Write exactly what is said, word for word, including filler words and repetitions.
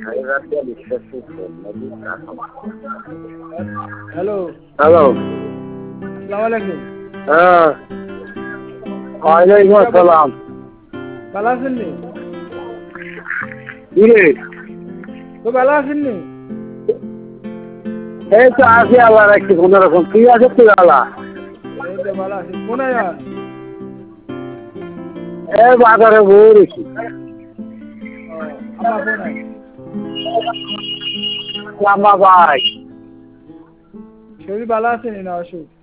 hello hello আসসালামু আলাইকুম হ্যাঁ ওয়ালাইকুম আসসালাম ভালো আছেন নি কি রে তো ভালো আছেন নি এই তো আছি আল্লাহ রাখছি কোনো রকম তুই আছে তুই আল্লাহ এই তো ভালো আছি কোনায় যান এই বাজারে বই রেখি ও আম্মা কোনায় লাম্বা ভাই শরীর ভালো আছে নি না অসুখ